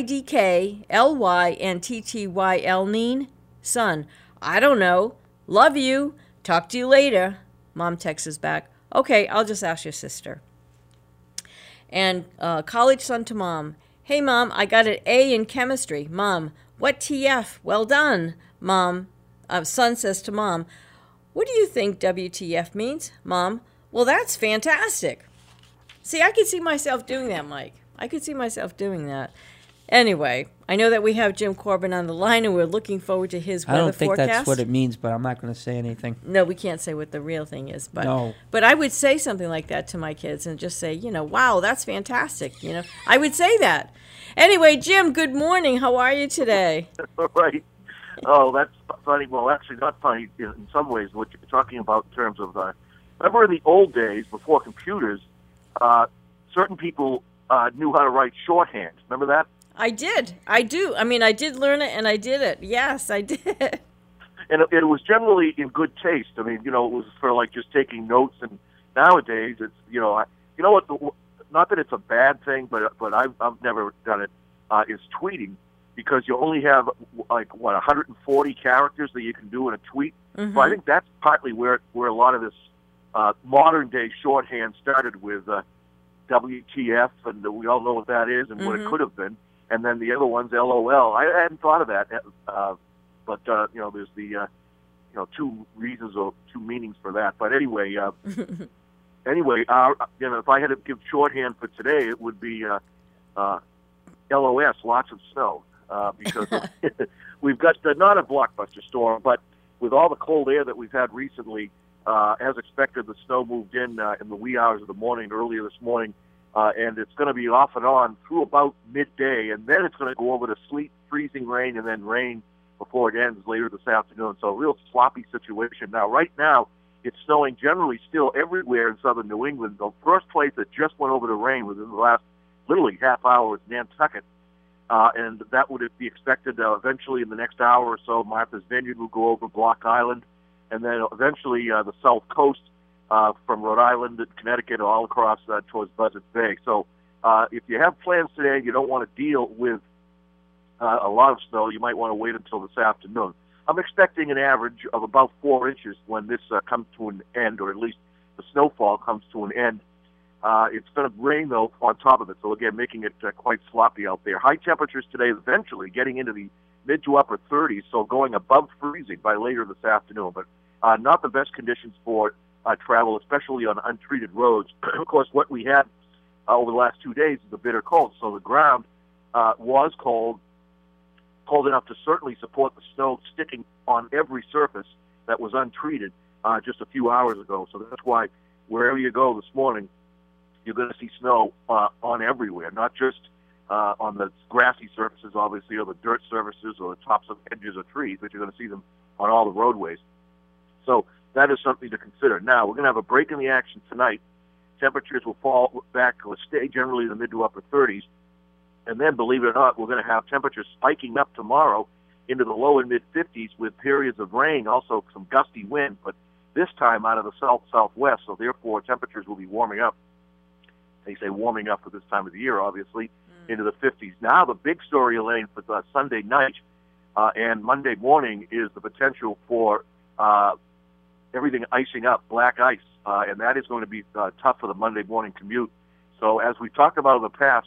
Speaker 2: IDKLYNTTYL mean? Son, I don't know. Love you. Talk to you later. Mom texts back, okay, I'll just ask your sister. And college son to mom, hey, Mom, I got an A in chemistry. Mom, what TF? Well done. Mom, son says to Mom, what do you think WTF means? Mom, well, that's fantastic. See, I could see myself doing that, Mike. I could see myself doing that. Anyway, I know that we have Jim Corbin on the line, and we're looking forward to his weather forecast.
Speaker 3: I don't think that's what it means, but I'm not going to say anything.
Speaker 2: No, we can't say what the real thing is. But,
Speaker 3: no.
Speaker 2: But I would say something like that to my kids and just say, wow, that's fantastic. I would say that. Anyway, Jim, good morning. How are you today?
Speaker 12: Right. Oh, that's funny. Well, actually not funny in some ways, what you're talking about in terms of, remember in the old days, before computers, certain people knew how to write shorthand. Remember that?
Speaker 2: I did. I do. I mean, I did learn it, and I did it. Yes, I did.
Speaker 12: And it was generally in good taste. I mean, it was for, like, just taking notes. And nowadays, it's, what, not that it's a bad thing, but I've never done it, is tweeting. Because you only have, 140 characters that you can do in a tweet. Mm-hmm. So I think that's partly where a lot of this modern-day shorthand started with WTF, and we all know what that is and what it could have been. And then the other one's LOL. I hadn't thought of that, but there's the two reasons or two meanings for that. But anyway, if I had to give shorthand for today, it would be LOS, lots of snow, because we've got not a blockbuster storm, but with all the cold air that we've had recently, as expected, the snow moved in the wee hours of the morning, earlier this morning. And it's going to be off and on through about midday, and then it's going to go over to sleet, freezing rain, and then rain before it ends later this afternoon. So a real sloppy situation. Now, right now, it's snowing generally still everywhere in southern New England. The first place that just went over to rain within the last literally half hour is Nantucket, and that would be expected eventually in the next hour or so. Martha's Vineyard will go over Block Island, and then eventually the South Coast, from Rhode Island and Connecticut all across towards Buzzards Bay. So if you have plans today, you don't want to deal with a lot of snow, you might want to wait until this afternoon. I'm expecting an average of about 4 inches when this comes to an end, or at least the snowfall comes to an end. It's going to rain, though, on top of it, so again, making it quite sloppy out there. High temperatures today eventually getting into the mid to upper 30s, so going above freezing by later this afternoon, but not the best conditions for travel, especially on untreated roads. Of course, what we had over the last 2 days is a bitter cold, so the ground was cold enough to certainly support the snow sticking on every surface that was untreated just a few hours ago. So that's why wherever you go this morning, you're going to see snow on everywhere, not just on the grassy surfaces, obviously, or the dirt surfaces or the tops of hedges or trees, but you're going to see them on all the roadways. So that is something to consider. Now, we're going to have a break in the action tonight. Temperatures will fall back or stay generally in the mid to upper 30s. And then, believe it or not, we're going to have temperatures spiking up tomorrow into the low and mid-50s with periods of rain, also some gusty wind, but this time out of the south-southwest, so therefore temperatures will be warming up. They say warming up for this time of the year, obviously, into the 50s. Now, the big story, Elaine, for Sunday night and Monday morning is the potential for everything icing up, black ice, and that is going to be tough for the Monday morning commute. So as we've talked about in the past,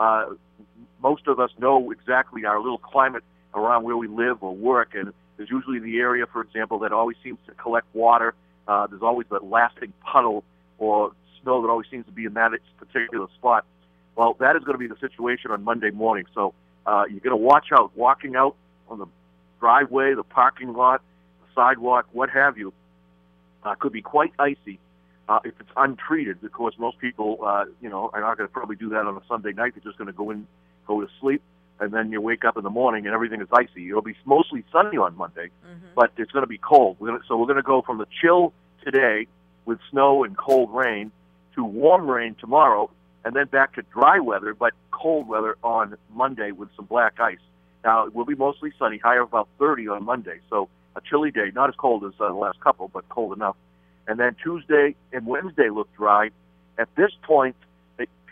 Speaker 12: most of us know exactly our little climate around where we live or work, and there's usually the area, for example, that always seems to collect water. There's always that lasting puddle or snow that always seems to be in that particular spot. Well, that is going to be the situation on Monday morning. So you're going to watch out, walking out on the driveway, the parking lot, the sidewalk, what have you. Could be quite icy if it's untreated. Of course, most people, are not going to probably do that on a Sunday night. They're just going to go to sleep, and then you wake up in the morning and everything is icy. It'll be mostly sunny on Monday, but it's going to be cold. So we're going to go from the chill today with snow and cold rain to warm rain tomorrow, and then back to dry weather, but cold weather on Monday with some black ice. Now, it will be mostly sunny, high of about 30 on Monday, so a chilly day, not as cold as the last couple, but cold enough. And then Tuesday and Wednesday look dry. At this point,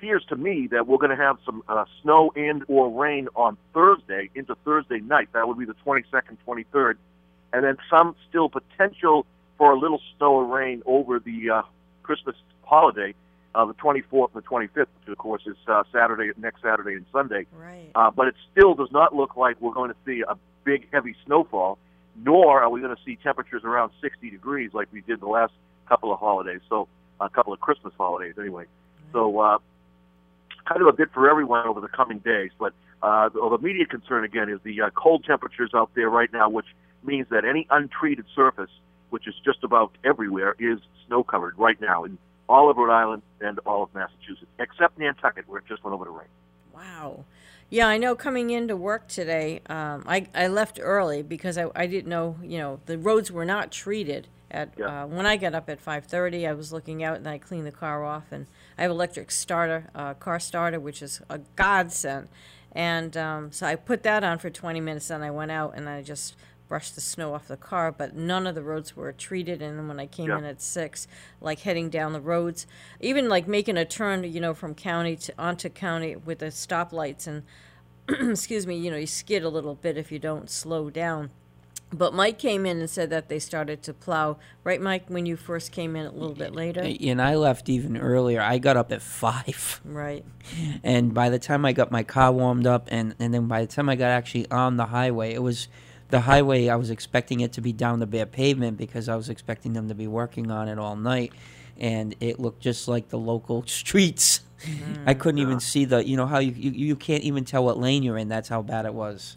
Speaker 12: appears to me that we're going to have some snow and or rain on Thursday into Thursday night. That would be the 22nd, 23rd, and then some still potential for a little snow or rain over the Christmas holiday, the 24th and the 25th, which of course is next Saturday and Sunday.
Speaker 2: Right.
Speaker 12: But it still does not look like we're going to see a big, heavy snowfall, nor are we going to see temperatures around 60 degrees like we did the last couple of holidays, so a couple of Christmas holidays anyway. So kind of a bit for everyone over the coming days. But the immediate concern, again, is the cold temperatures out there right now, which means that any untreated surface, which is just about everywhere, is snow-covered right now in all of Rhode Island and all of Massachusetts, except Nantucket, where it just went over to rain.
Speaker 2: Wow. Yeah, I know coming into work today, I left early because I didn't know, the roads were not treated. When I got up at 5:30, I was looking out and I cleaned the car off, and I have electric car starter, which is a godsend. And so I put that on for 20 minutes, and I went out and I just brushed the snow off the car, but none of the roads were treated. And then when I came in at 6, like heading down the roads, even like making a turn, from county onto county with the stoplights, and excuse me, you skid a little bit if you don't slow down. But Mike came in and said that they started to plow. Right, Mike, when you first came in a little bit later?
Speaker 3: And I left even earlier. I got up at 5.
Speaker 2: Right.
Speaker 3: And by the time I got my car warmed up, and then by the time I got actually on the highway, it was the highway, I was expecting it to be down the bare pavement because I was expecting them to be working on it all night. And it looked just like the local streets. I couldn't even see how you can't even tell what lane you're in. That's how bad it was.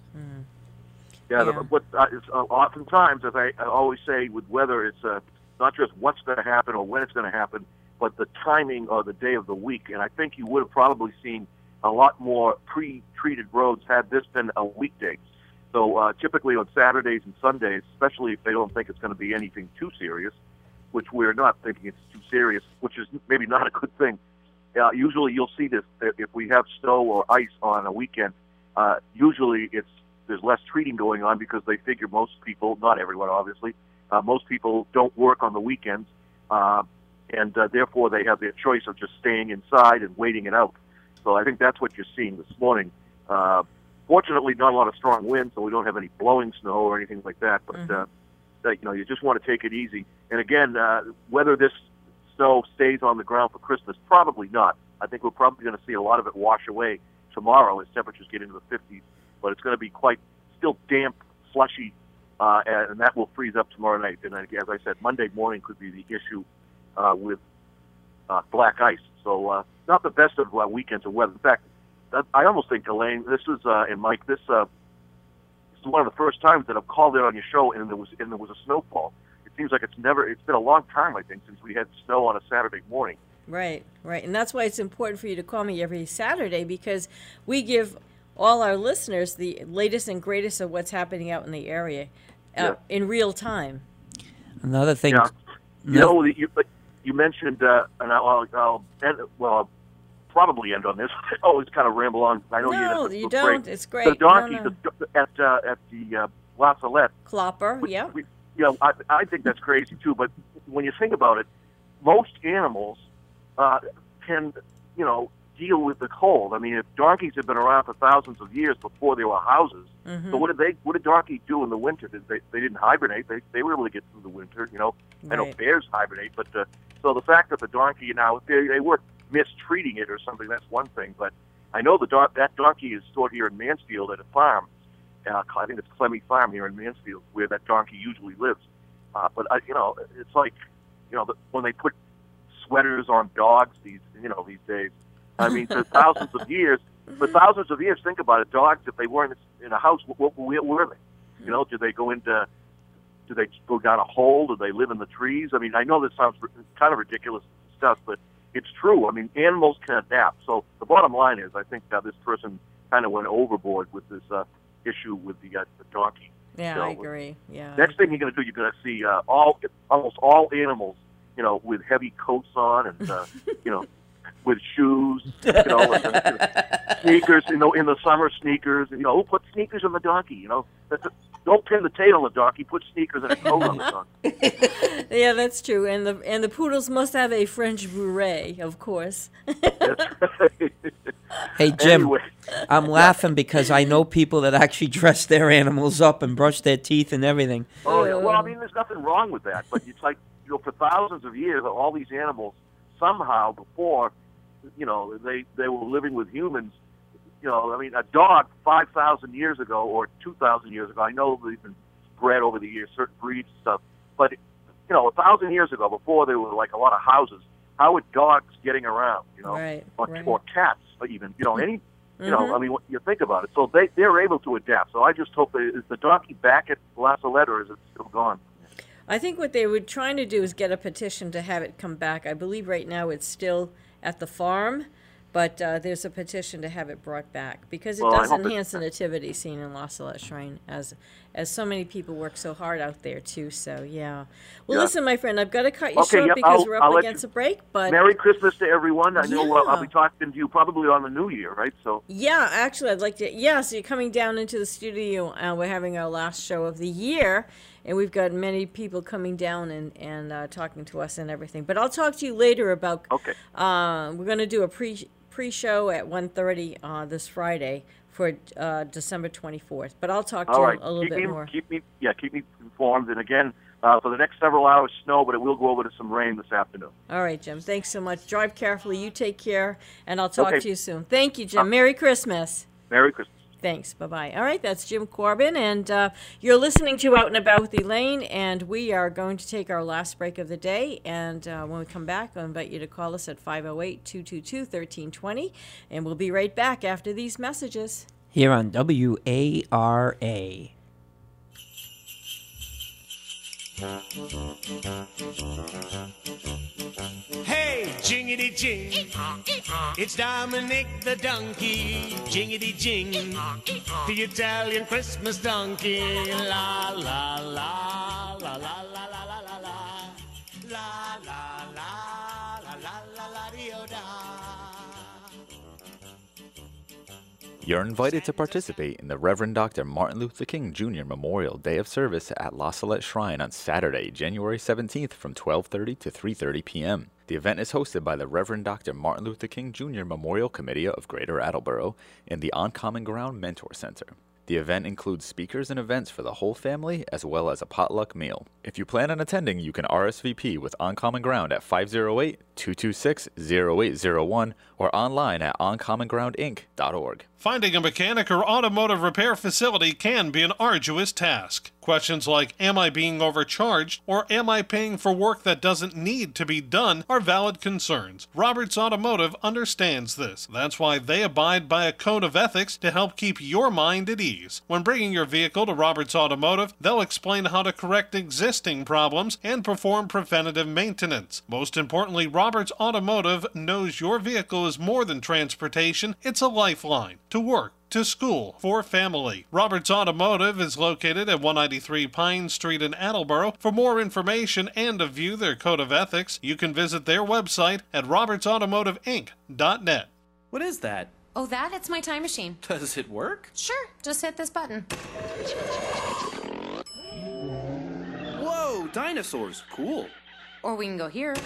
Speaker 12: Oftentimes, as I always say with weather, it's not just what's going to happen or when it's going to happen, but the timing or the day of the week. And I think you would have probably seen a lot more pre-treated roads had this been a weekday. So typically on Saturdays and Sundays, especially if they don't think it's going to be anything too serious, which we're not thinking it's too serious, which is maybe not a good thing. Usually you'll see this if we have snow or ice on a weekend. Usually there's less treating going on because they figure most people, not everyone obviously, most people don't work on the weekends, and therefore they have their choice of just staying inside and waiting it out. So I think that's what you're seeing this morning. Fortunately, not a lot of strong wind, so we don't have any blowing snow or anything like that. But you just want to take it easy. And again, whether this snow stays on the ground for Christmas, probably not. I think we're probably going to see a lot of it wash away tomorrow as temperatures get into the 50s. But it's going to be quite still damp, slushy, and that will freeze up tomorrow night. And as I said, Monday morning could be the issue with black ice. So not the best of weekends of weather. In fact, I almost think, Elaine, this is and Mike, this is one of the first times that I've called in on your show and there was a snowfall. It seems like it's been a long time, I think, since we had snow on a Saturday morning.
Speaker 2: Right. And that's why it's important for you to call me every Saturday, because we give all our listeners the latest and greatest of what's happening out in the area in real time.
Speaker 3: Another thing.
Speaker 12: Yeah. You mentioned, and I'll probably end on this. I always kind of ramble on. I know
Speaker 2: you don't. Great. It's great.
Speaker 12: The donkey at the La Salette.
Speaker 2: Clopper,
Speaker 12: I think that's crazy too. But when you think about it, most animals can, deal with the cold. I mean, if donkeys have been around for thousands of years before there were houses, so what did donkeys do in the winter? They didn't hibernate. They were able to get through the winter. I know bears hibernate, but so the fact that the donkey now they weren't mistreating it or something, that's one thing. But I know that donkey is stored here in Mansfield at a farm. I think it's Clemmy Farm here in Mansfield, where that donkey usually lives. But it's like when they put sweaters on dogs these days. I mean, for thousands of years, think about it. Dogs, if they weren't in a house, where were they? Did they go down a hole? Did they live in the trees? I mean, I know this sounds kind of ridiculous stuff, but it's true. I mean, animals can adapt. So the bottom line is, I think this person kind of went overboard with this issue with the donkey.
Speaker 2: Yeah, I agree. Yeah.
Speaker 12: Next thing you're going to do, you're going to see almost all animals, with heavy coats on and, with shoes, sneakers, in the summer sneakers. Put sneakers on the donkey. Don't pin the tail on the donkey. Put sneakers and a coat on the donkey.
Speaker 2: Yeah, that's true. And the poodles must have a French beret, of course.
Speaker 12: That's right.
Speaker 3: Hey, Jim,
Speaker 12: Anyway.
Speaker 3: I'm laughing because I know people that actually dress their animals up and brush their teeth and everything.
Speaker 12: Oh, yeah. Well, I mean, there's nothing wrong with that. But it's like, for thousands of years, all these animals, somehow before, they were living with humans. I mean, a dog 5,000 years ago or 2,000 years ago, I know they've been bred over the years, certain breeds and stuff, but, 1,000 years ago, before there were like a lot of houses, how were dogs getting around,
Speaker 2: Right.
Speaker 12: Or cats, even, any, I mean, you think about it. So they're able to adapt. So I just hope is the donkey back at La Salette, or is it still gone?
Speaker 2: I think what they were trying to do is get a petition to have it come back. I believe right now it's still at the farm, but there's a petition to have it brought back because it does enhance the nativity scene in La Salette Shrine, as so many people work so hard out there too. So yeah. Well, listen, my friend, I've got to cut you short because we're up against a break. But
Speaker 12: Merry Christmas to everyone. I know I'll be talking to you probably on the New Year, right? So
Speaker 2: yeah, actually, I'd like to. Yeah, so you're coming down into the studio. We're having our last show of the year. And we've got many people coming down and talking to us and everything. But I'll talk to you later about.
Speaker 12: Okay.
Speaker 2: We're going to do a pre-show at 1:30 this Friday for December 24th. But I'll talk to you a little bit more.
Speaker 12: Keep me informed. And again, for the next several hours, snow, but it will go over to some rain this afternoon.
Speaker 2: All right, Jim. Thanks so much. Drive carefully. You take care, and I'll talk to you soon. Thank you, Jim. Merry Christmas.
Speaker 12: Merry Christmas.
Speaker 2: Thanks. Bye-bye. All right, that's Jim Corbin, and you're listening to Out and About with Elaine, and we are going to take our last break of the day, and when we come back, I'll invite you to call us at 508-222-1320, and we'll be right back after these messages.
Speaker 3: Here on WARA.
Speaker 13: Hey, jingity jing, it's Dominic the donkey, jingity jing, the Italian Christmas donkey, la la la la la la la la la la la la la la la dio da.
Speaker 5: You're invited to participate in the Reverend Dr. Martin Luther King Jr. Memorial Day of Service at La Salette Shrine on Saturday, January 17th from 12:30 to 3:30 p.m. The event is hosted by the Reverend Dr. Martin Luther King Jr. Memorial Committee of Greater Attleboro and the On Common Ground Mentor Center. The event includes speakers and events for the whole family, as well as a potluck meal. If you plan on attending, you can RSVP with On Common Ground at 508-226-0801 or online at oncommongroundinc.org.
Speaker 14: Finding a mechanic or automotive repair facility can be an arduous task. Questions like, am I being overcharged, or am I paying for work that doesn't need to be done, are valid concerns. Roberts Automotive understands this. That's why they abide by a code of ethics to help keep your mind at ease. When bringing your vehicle to Roberts Automotive, they'll explain how to correct existing problems and perform preventative maintenance. Most importantly, Roberts Automotive knows your vehicle is more than transportation, it's a lifeline. To work, to school, for family. Roberts Automotive is located at 193 Pine Street in Attleboro. For more information and to view their code of ethics, you can visit their website at robertsautomotiveinc.net.
Speaker 15: What is that?
Speaker 16: Oh, it's my time machine.
Speaker 15: Does it work?
Speaker 16: Sure, just hit this button.
Speaker 15: Whoa, dinosaurs, cool.
Speaker 16: Or we can go here.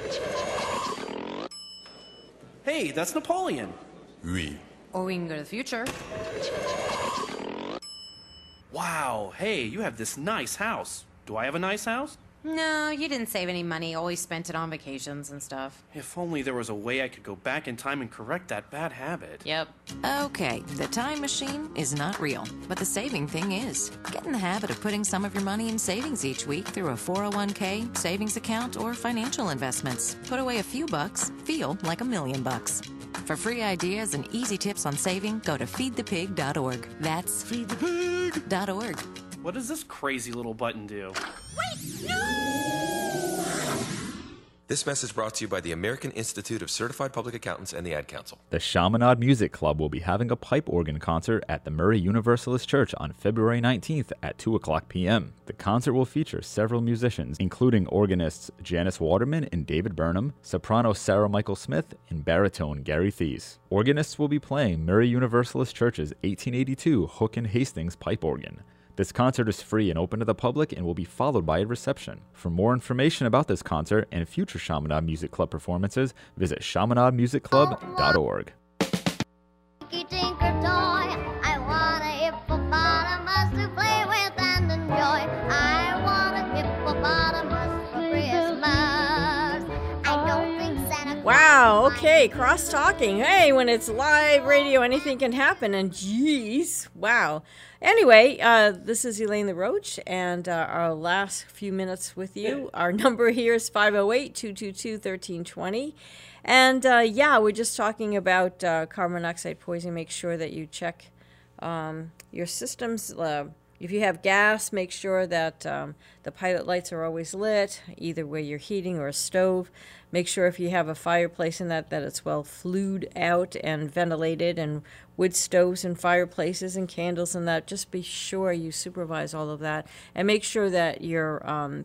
Speaker 15: Hey, that's Napoleon.
Speaker 17: Oui.
Speaker 16: Or we can go to the future.
Speaker 15: Wow, hey, you have this nice house. Do I have a nice house?
Speaker 16: No, you didn't save any money, always spent it on vacations and stuff.
Speaker 15: If only there was a way I could go back in time and correct that bad habit.
Speaker 16: Yep.
Speaker 18: Okay, the time machine is not real, but the saving thing is. Get in the habit of putting some of your money in savings each week through a 401k, savings account, or financial investments. Put away a few bucks, feel like $1 million. For free ideas and easy tips on saving, go to feedthepig.org. That's feedthepig.org.
Speaker 15: What does this crazy little button do?
Speaker 16: Wait, no!
Speaker 17: This message brought to you by the American Institute of Certified Public Accountants and the Ad Council.
Speaker 5: The Chaminade Music Club will be having a pipe organ concert at the Murray Universalist Church on February 19th at 2 o'clock p.m. The concert will feature several musicians, including organists Janice Waterman and David Burnham, soprano Sarah Michael Smith, and baritone Gary Thies. Organists will be playing Murray Universalist Church's 1882 Hook and Hastings pipe organ. This concert is free and open to the public and will be followed by a reception. For more information about this concert and future Chaminade Music Club performances, visit chaminademusicclub.org.
Speaker 19: Tinker toy, I want a hippopotamus to play with and enjoy. I want a hippopotamus for Christmas. I don't think Santa Claus.
Speaker 2: Wow, okay, cross-talking. Hey, when it's live radio, anything can happen, and geez, wow. Anyway, this is Elaine the Roach, and our last few minutes with you. Our number here is 508-222-1320. And, yeah, we're just talking about carbon monoxide poisoning. Make sure that you check your systems. If you have gas, make sure that the pilot lights are always lit, either where you're heating or a stove. Make sure if you have a fireplace in that it's well flued out and ventilated, and wood stoves and fireplaces and candles and that. Just be sure you supervise all of that. And make sure that your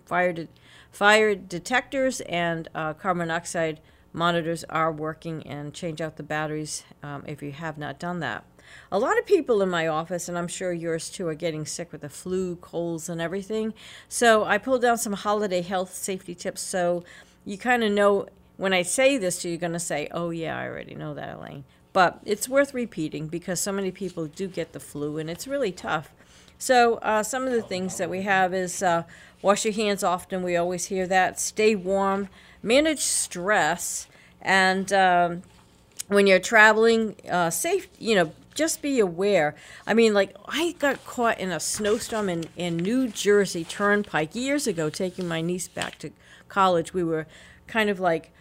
Speaker 2: fire detectors and carbon monoxide monitors are working, and change out the batteries if you have not done that. A lot of people in my office, and I'm sure yours too, are getting sick with the flu, colds, and everything. So I pulled down some holiday health safety tips, so you kind of know when I say this to you, you're going to say, oh yeah, I already know that, Elaine. But it's worth repeating because so many people do get the flu, and it's really tough. So some of the things that we have is wash your hands often. We always hear that. Stay warm. Manage stress. And when you're traveling, safe, just be aware. I mean, like, I got caught in a snowstorm in New Jersey Turnpike years ago, taking my niece back to college. We were kind of like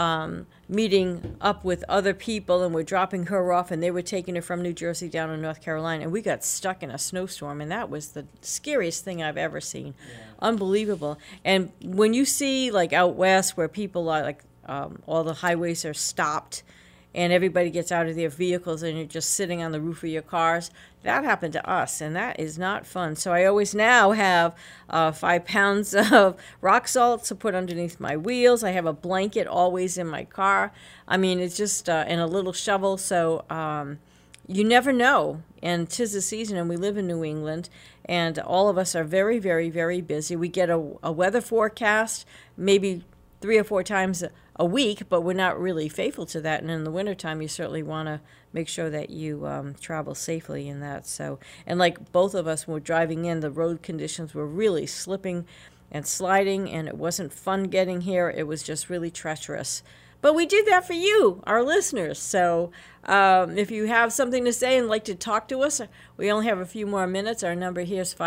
Speaker 2: meeting up with other people, and we're dropping her off, and they were taking her from New Jersey down to North Carolina, and we got stuck in a snowstorm, and that was the scariest thing I've ever seen. Yeah. Unbelievable. And when you see, like, out west where people are, like, all the highways are stopped, and everybody gets out of their vehicles and you're just sitting on the roof of your cars. That happened to us, and that is not fun. So I always now have 5 pounds of rock salt to put underneath my wheels. I have a blanket always in my car. I mean, it's just and a little shovel. So you never know. And 'tis the season, and we live in New England, and all of us are very, very, very busy. We get a weather forecast maybe 3 or 4 times a week, but we're not really faithful to that. And in the wintertime, you certainly want to make sure that you travel safely in that. So, and like both of us were driving in, the road conditions were really slipping and sliding, and it wasn't fun getting here. It was just really treacherous. But we did that for you, our listeners. So if you have something to say and like to talk to us, we only have a few more minutes. Our number here is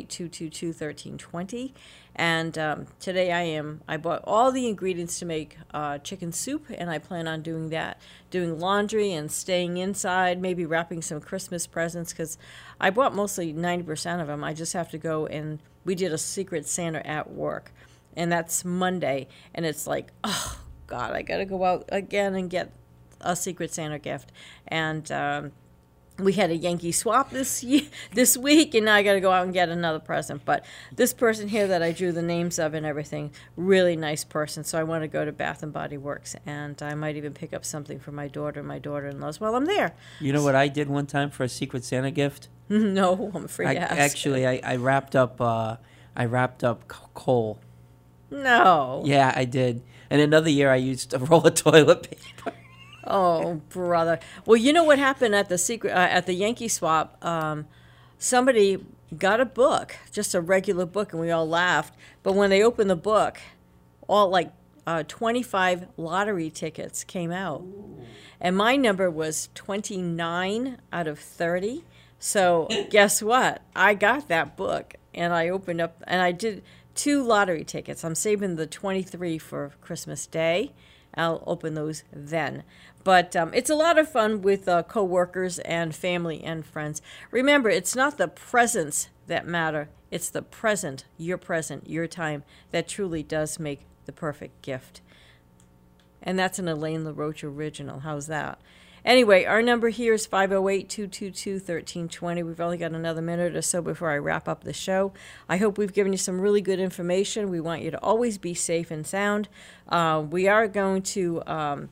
Speaker 2: 508-222-1320. And today I bought all the ingredients to make chicken soup, and I plan on doing that, doing laundry and staying inside, maybe wrapping some Christmas presents, because I bought mostly 90% of them. I just have to go, and we did a Secret Santa at work, and that's Monday, and it's like, oh, God, I got to go out again and get a Secret Santa gift. And we had a Yankee swap this week, and now I got to go out and get another present. But this person here that I drew the names of and everything, really nice person. So I want to go to Bath and Body Works, and I might even pick up something for my daughter and my daughter-in-laws while I'm there.
Speaker 3: You know what I did one time for a Secret Santa gift?
Speaker 2: No, I'm afraid to ask.
Speaker 3: Actually, I wrapped up coal.
Speaker 2: No.
Speaker 3: Yeah, I did. And another year I used a roll of toilet paper.
Speaker 2: Oh, brother. Well, you know what happened at the Yankee swap? Somebody got a book, just a regular book, and we all laughed. But when they opened the book, all 25 lottery tickets came out. Ooh. And my number was 29 out of 30. So guess what? I got that book, and I opened up, and I did 2 lottery tickets. I'm saving the 23 for Christmas Day. I'll open those then. But it's a lot of fun with coworkers and family and friends. Remember, it's not the presents that matter. It's the present, your time, that truly does make the perfect gift. And that's an Elaine LaRoche original. How's that? Anyway, our number here is 508-222-1320. We've only got another minute or so before I wrap up the show. I hope we've given you some really good information. We want you to always be safe and sound. We are going to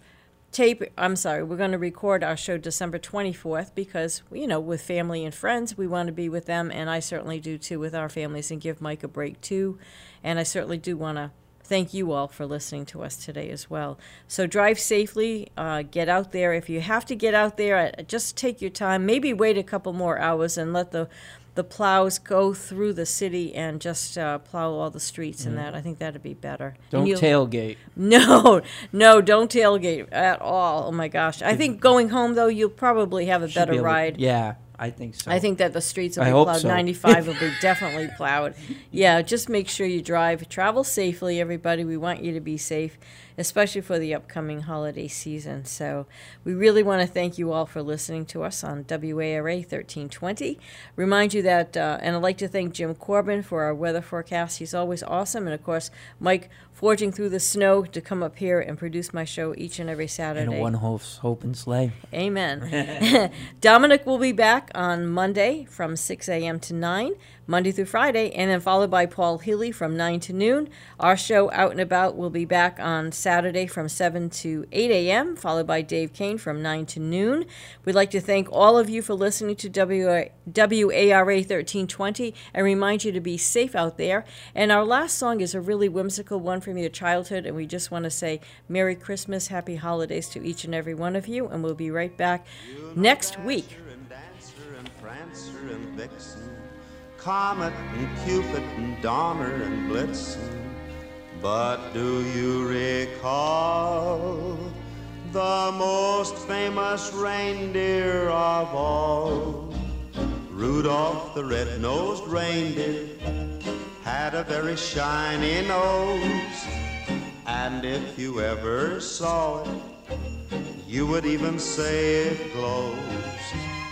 Speaker 2: we're going to record our show December 24th because, with family and friends, we want to be with them, and I certainly do too with our families and give Mike a break too. And I certainly do want to thank you all for listening to us today as well. So drive safely, get out there. If you have to get out there, just take your time. Maybe wait a couple more hours and let the plows go through the city and just plow all the streets and that. I think that'd be better.
Speaker 3: Don't tailgate.
Speaker 2: No, don't tailgate at all. Oh, my gosh. I think going home, though, you'll probably have a better ride.
Speaker 3: Yeah. I think so.
Speaker 2: I think that the streets will be plowed. So. 95 will be definitely plowed. Yeah, just make sure you drive. Travel safely, everybody. We want you to be safe, especially for the upcoming holiday season. So we really want to thank you all for listening to us on WARA 1320. Remind you that, and I'd like to thank Jim Corbin for our weather forecast. He's always awesome. And, of course, Mike forging through the snow to come up here and produce my show each and every Saturday.
Speaker 3: And a one-horse open sleigh.
Speaker 2: Amen. Dominic will be back on Monday from 6 a.m. to 9, Monday through Friday, and then followed by Paul Healy from 9 to noon. Our show Out and About will be back on Saturday from 7 to 8 a.m., followed by Dave Kane from 9 to noon. We'd like to thank all of you for listening to WARA 1320 and remind you to be safe out there. And our last song is a really whimsical one from your childhood, and we just want to say Merry Christmas, Happy Holidays to each and every one of you, and we'll be right back next week.
Speaker 7: Prancer and Vixen, Comet and Cupid and Donner and Blitzen. But do you recall the most famous reindeer of all? Rudolph the red-nosed reindeer had a very shiny nose, and if you ever saw it, you would even say it glows.